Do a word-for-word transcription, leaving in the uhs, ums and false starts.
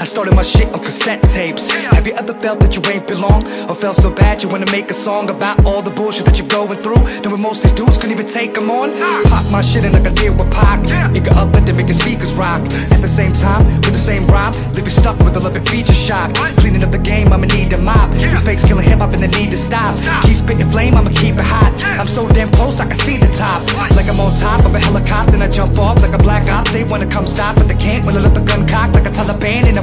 I started my shit on cassette tapes. Have you ever felt that you ain't belong? Or felt so bad you wanna make a song about all the bullshit that you're going through? Knowing most these dudes couldn't even take them on. Pop my shit in like I did with Pac. It got up, let them make your speakers rock. At the same time, with the same rhyme, living stuck with a loving feature shot. Cleaning up the game, I'ma need a mop. These fakes killing hip hop and they need to stop. Keep spitting flame, I'ma keep it hot. I'm so damn close, I can see the top. Like I'm on top of a helicopter and I jump off like a black op. They wanna come stop, but they can't when I let the gun cock like a Taliban in a